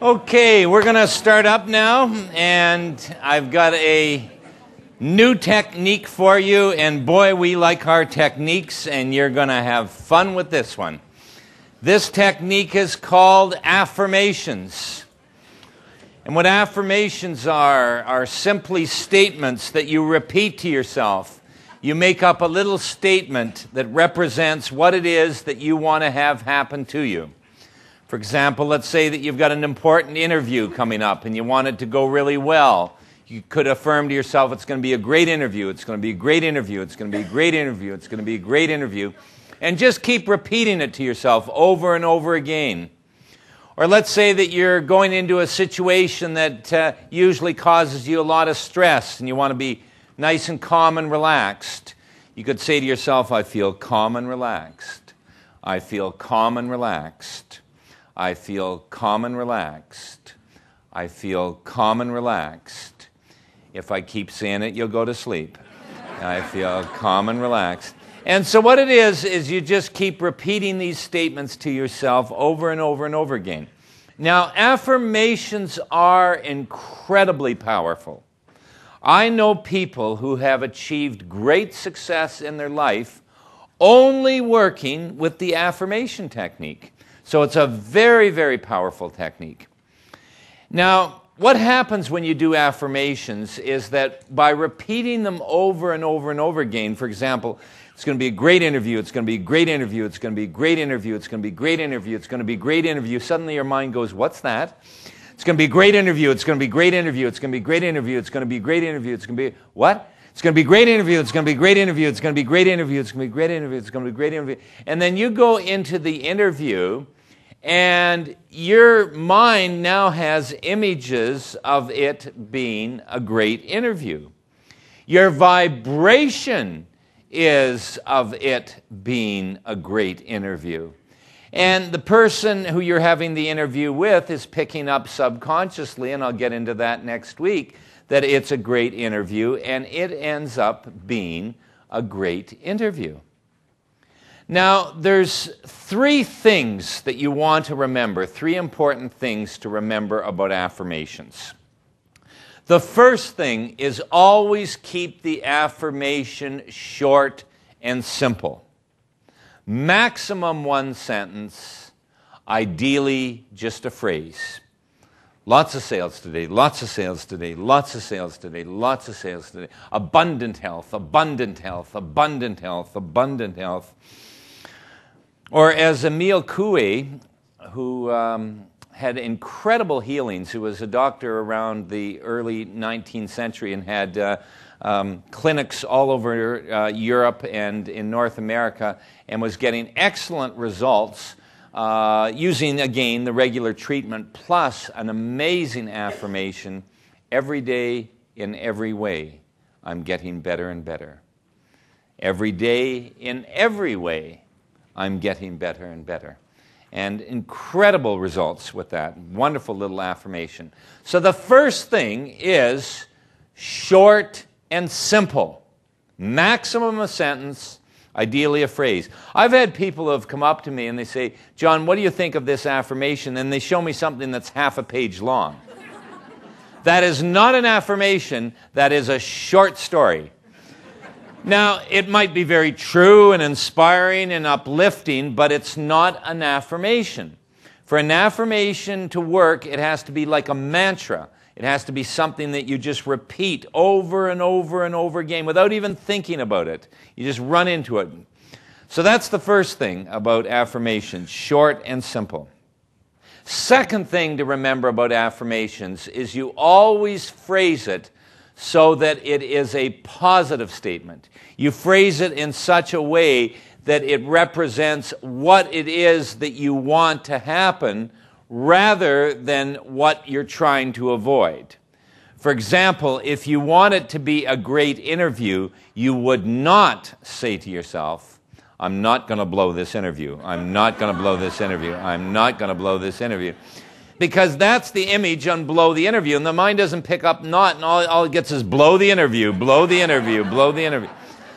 Okay, we're going to start up now, and I've got a new technique for you, and boy, we like our techniques, and you're going to have fun with this one. This technique is called affirmations. And what affirmations are simply statements that you repeat to yourself. You make up a little statement that represents what it is that you want to have happen to you. For example, let's say that you've got an important interview coming up and you want it to go really well. You could affirm to yourself, it's going to be a great interview, it's going to be a great interview, it's going to be a great interview, it's going to be a great interview. And just keep repeating it to yourself over and over again. Or let's say that you're going into a situation that usually causes you a lot of stress and you want to be nice and calm and relaxed. You could say to yourself, I feel calm and relaxed. I feel calm and relaxed. I feel calm and relaxed. I feel calm and relaxed. If I keep saying it, you'll go to sleep. I feel calm and relaxed. And so what it is you just keep repeating these statements to yourself over and over and over again. Now, affirmations are incredibly powerful. I know people who have achieved great success in their life only working with the affirmation technique. So it's a very, very powerful technique. Now, what happens when you do affirmations is that by repeating them over and over and over again, for example, it's going to be a great interview, it's going to be a great interview, it's going to be a great interview, it's going to be a great interview, it's going to be a great interview. Suddenly your mind goes, what's that? It's going to be a great interview, it's going to be a great interview, it's going to be a great interview, it's going to be a great interview, it's going to be, what? It's going to be a great interview, it's going to be a great interview, it's going to be a great interview, it's going to be a great interview, it's going to be a great interview. And then you go into the interview, and your mind now has images of it being a great interview. Your vibration is of it being a great interview. And the person who you're having the interview with is picking up subconsciously, and I'll get into that next week, that it's a great interview, and it ends up being a great interview. Now, there's three things that you want to remember, three important things to remember about affirmations. The first thing is always keep the affirmation short and simple. Maximum one sentence, ideally just a phrase. Lots of sales today, lots of sales today, lots of sales today, lots of sales today. Abundant health, abundant health, abundant health, abundant health. Or as Emile Coué, who had incredible healings, who was a doctor around the early 19th century and had clinics all over Europe and in North America, and was getting excellent results using, again, the regular treatment plus an amazing affirmation, every day in every way, I'm getting better and better. Every day in every way, I'm getting better and better. And incredible results with that. Wonderful little affirmation. So the first thing is short and simple. Maximum a sentence, ideally a phrase. I've had people who have come up to me and they say, John, what do you think of this affirmation? And they show me something that's half a page long. That is not an affirmation, that is a short story. Now, it might be very true and inspiring and uplifting, but it's not an affirmation. For an affirmation to work, it has to be like a mantra. It has to be something that you just repeat over and over and over again without even thinking about it. You just run into it. So that's the first thing about affirmations, short and simple. Second thing to remember about affirmations is you always phrase it so that it is a positive statement. You phrase it in such a way that it represents what it is that you want to happen rather than what you're trying to avoid. For example, if you want it to be a great interview, you would not say to yourself, I'm not going to blow this interview. I'm not going to blow this interview. I'm not going to blow this interview. Because that's the image on blow the interview, and the mind doesn't pick up not, and all it gets is blow the interview, blow the interview, blow the interview.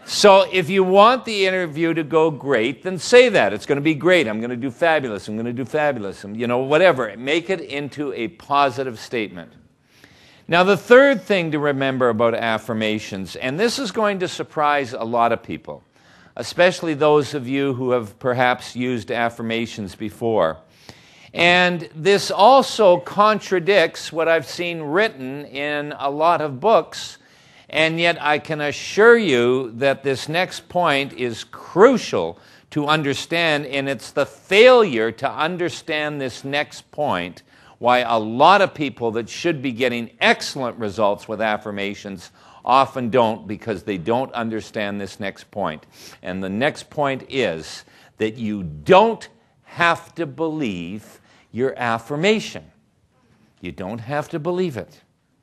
So if you want the interview to go great, then say that. It's going to be great. I'm going to do fabulous. I'm going to do fabulous. Whatever. Make it into a positive statement. Now, the third thing to remember about affirmations, and this is going to surprise a lot of people, especially those of you who have perhaps used affirmations before. And this also contradicts what I've seen written in a lot of books, and yet I can assure you that this next point is crucial to understand, and it's the failure to understand this next point why a lot of people that should be getting excellent results with affirmations often don't, because they don't understand this next point. And the next point is that you don't have to believe your affirmation. You don't have to believe it.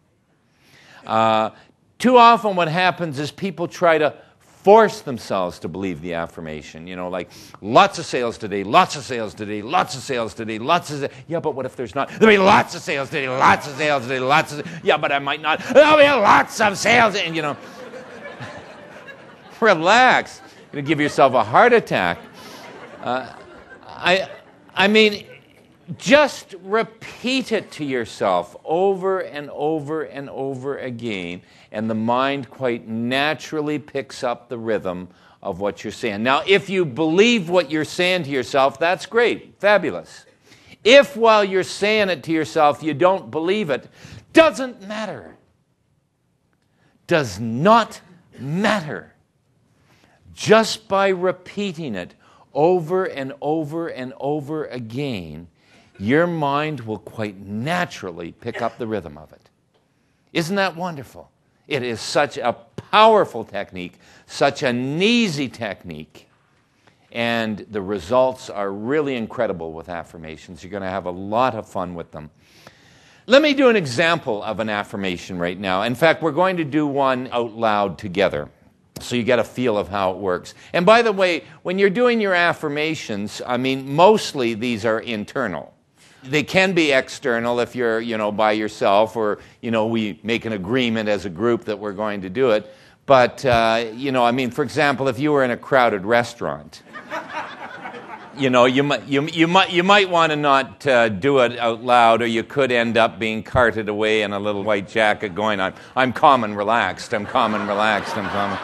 Too often what happens is people try to force themselves to believe the affirmation. Like lots of sales today, lots of sales today, lots of sales today, lots of sales. Yeah, but what if there's not? There'll be lots of sales today, lots of sales today, lots of sales. Yeah, but I might not. There'll be lots of sales. And, relax. You're going to give yourself a heart attack. I mean, just repeat it to yourself over and over and over again, and the mind quite naturally picks up the rhythm of what you're saying. Now, if you believe what you're saying to yourself, that's great, fabulous. If while you're saying it to yourself you don't believe it, doesn't matter. Does not matter. Just by repeating it over and over and over again, your mind will quite naturally pick up the rhythm of it. Isn't that wonderful? It is such a powerful technique, such an easy technique, and the results are really incredible with affirmations. You're going to have a lot of fun with them. Let me do an example of an affirmation right now. In fact, we're going to do one out loud together, so you get a feel of how it works. And by the way, when you're doing your affirmations, mostly these are internal. They can be external if you're, by yourself, or, we make an agreement as a group that we're going to do it. But, for example, if you were in a crowded restaurant, you might want to not do it out loud, or you could end up being carted away in a little white jacket going on, I'm calm and relaxed, I'm calm and relaxed, I'm calm.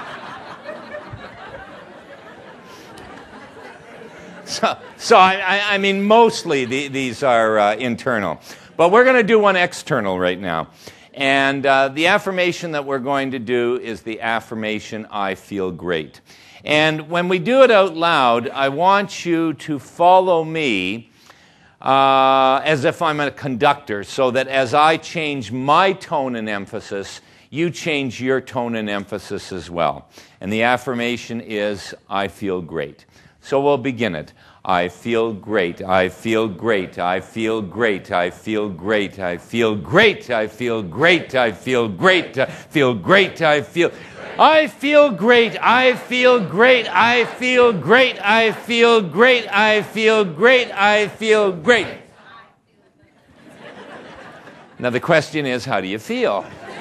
So mostly these are internal. But we're going to do one external right now. And the affirmation that we're going to do is the affirmation, I feel great. And when we do it out loud, I want you to follow me as if I'm a conductor, so that as I change my tone and emphasis, you change your tone and emphasis as well. And the affirmation is, I feel great. So we'll begin it. I feel great. I feel great. I feel great. I feel great. I feel great. I feel great. I feel great. I feel great. I feel. I feel great. I feel great. I feel great. I feel great. I feel great. I feel great. Now the question is, how do you feel?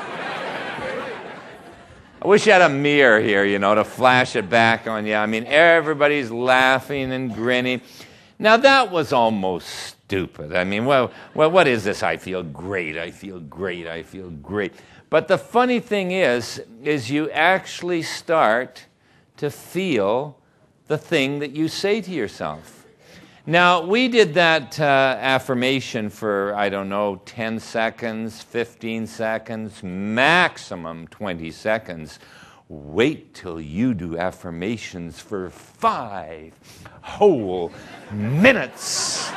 I wish you had a mirror here, to flash it back on you. Everybody's laughing and grinning. Now, that was almost stupid. What is this? I feel great, I feel great, I feel great. But the funny thing is you actually start to feel the thing that you say to yourself. Now, we did that affirmation for, 10 seconds, 15 seconds, maximum 20 seconds. Wait till you do affirmations for 5 whole minutes.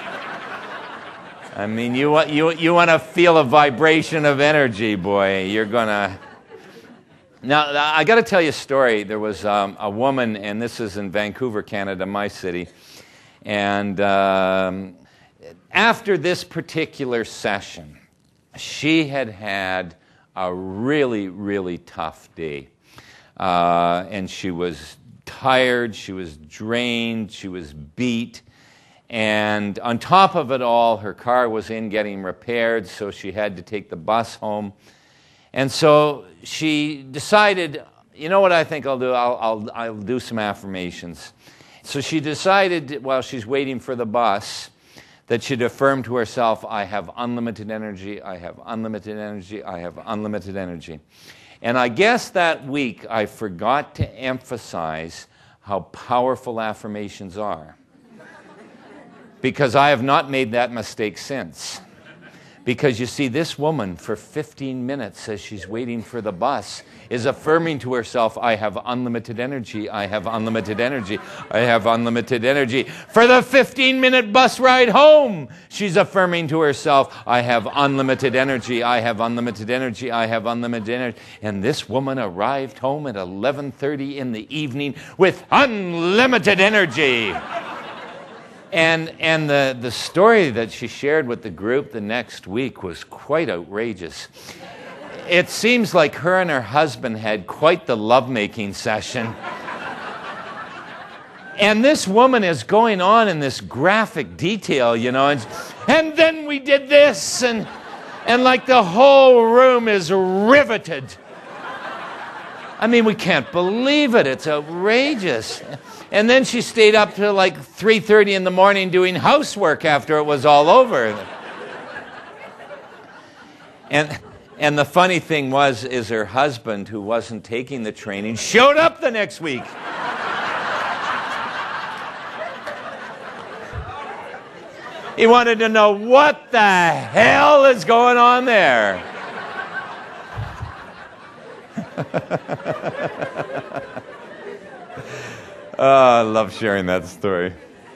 You want to feel a vibration of energy, boy. You're going to... Now, I got to tell you a story. There was a woman, and this is in Vancouver, Canada, my city. And after this particular session, she had a really, really tough day. And she was tired, she was drained, she was beat. And on top of it all, her car was getting repaired, so she had to take the bus home. And so she decided, you know what I think I'll do? I'll do some affirmations. So she decided while she's waiting for the bus that she'd affirm to herself, I have unlimited energy, I have unlimited energy, I have unlimited energy. And I guess that week I forgot to emphasize how powerful affirmations are. Because I have not made that mistake since. Because you see, this woman for 15 minutes as she's waiting for the bus is affirming to herself, I have unlimited energy, I have unlimited energy, I have unlimited energy. For the 15-minute bus ride home, she's affirming to herself, I have unlimited energy, I have unlimited energy, I have unlimited energy. And this woman arrived home at 11:30 in the evening with unlimited energy. And the story that she shared with the group the next week was quite outrageous. It seems like her and her husband had quite the lovemaking session. And this woman is going on in this graphic detail, and then we did this, and like the whole room is riveted. I mean, we can't believe it. It's outrageous. And then she stayed up till like 3:30 in the morning doing housework after it was all over. And the funny thing is her husband, who wasn't taking the training, showed up the next week. He wanted to know what the hell is going on there. Oh, I love sharing that story.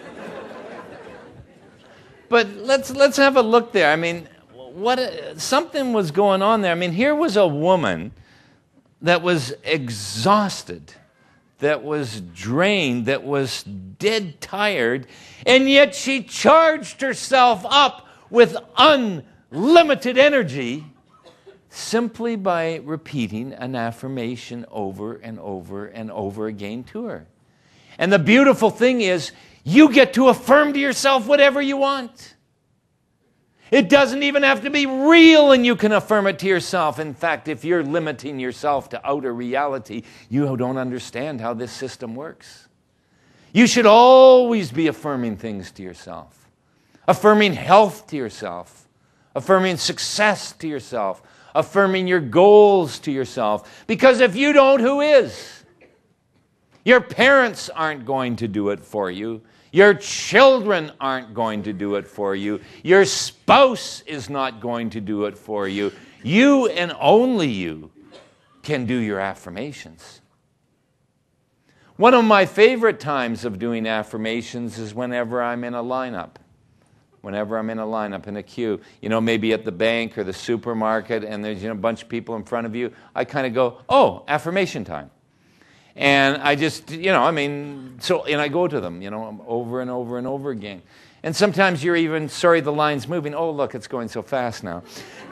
But let's have a look there. I mean, something was going on there. I mean, here was a woman that was exhausted, that was drained, that was dead tired, and yet she charged herself up with unlimited energy simply by repeating an affirmation over and over and over again to her. And the beautiful thing is, you get to affirm to yourself whatever you want. It doesn't even have to be real, and you can affirm it to yourself. In fact, if you're limiting yourself to outer reality, you don't understand how this system works. You should always be affirming things to yourself. Affirming health to yourself. Affirming success to yourself. Affirming your goals to yourself. Because if you don't, who is? Your parents aren't going to do it for you. Your children aren't going to do it for you. Your spouse is not going to do it for you. You and only you can do your affirmations. One of my favorite times of doing affirmations is whenever I'm in a lineup. Whenever I'm in a lineup, in a queue, maybe at the bank or the supermarket, and there's a bunch of people in front of you, I kind of go, oh, affirmation time. And I just, and I go to them, over and over and over again. And sometimes you're even, sorry, the line's moving. Oh, look, it's going so fast now.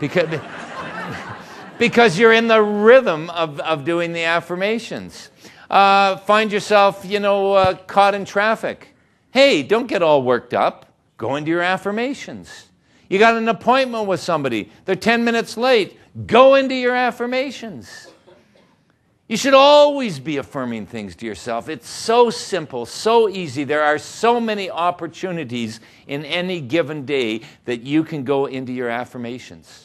Because you're in the rhythm of doing the affirmations. Find yourself, caught in traffic. Hey, don't get all worked up. Go into your affirmations. You got an appointment with somebody. They're 10 minutes late. Go into your affirmations. You should always be affirming things to yourself. It's so simple, so easy. There are so many opportunities in any given day that you can go into your affirmations.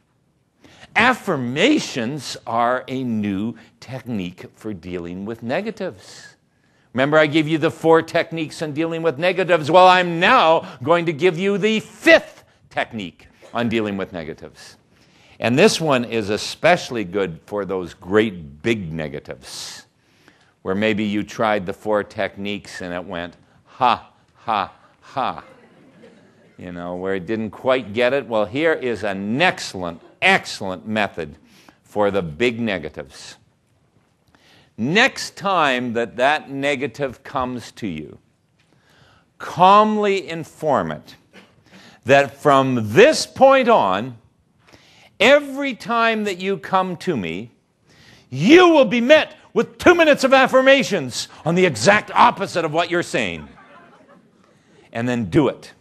Affirmations are a new technique for dealing with negatives. Remember, I gave you the 4 techniques on dealing with negatives. Well, I'm now going to give you the 5th technique on dealing with negatives. And this one is especially good for those great big negatives, where maybe you tried the 4 techniques and it went, ha, ha, ha. Where it didn't quite get it. Well, here is an excellent method for the big negatives. Next time that negative comes to you, calmly inform it that from this point on, every time that you come to me, you will be met with 2 minutes of affirmations on the exact opposite of what you're saying. And then do it.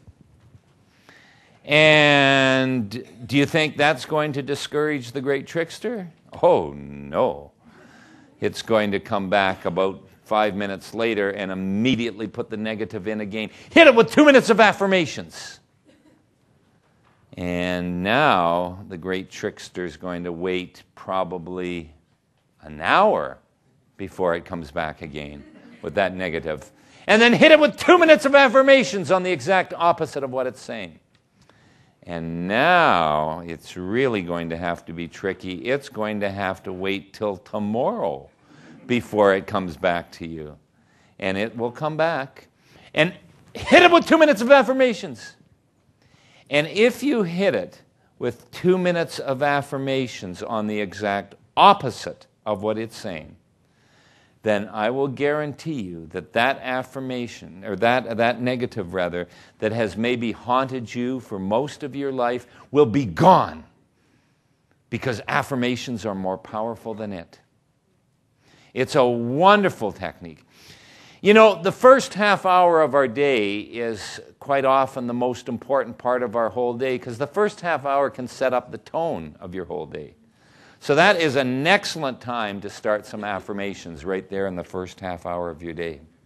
And do you think that's going to discourage the great trickster? Oh, no. it's going to come back about 5 minutes later and immediately put the negative in again. Hit it with 2 minutes of affirmations. And now the great trickster is going to wait probably an hour before it comes back again with that negative. And then hit it with 2 minutes of affirmations on the exact opposite of what it's saying. And now it's really going to have to be tricky. It's going to have to wait till tomorrow before it comes back to you. And it will come back. And hit it with 2 minutes of affirmations. And if you hit it with 2 minutes of affirmations on the exact opposite of what it's saying, then I will guarantee you that that affirmation, or that negative rather, that has maybe haunted you for most of your life will be gone, because affirmations are more powerful than it. It's a wonderful technique. You know, the first half hour of our day is quite often the most important part of our whole day, because the first half hour can set up the tone of your whole day. So that is an excellent time to start some affirmations right there in the first half hour of your day.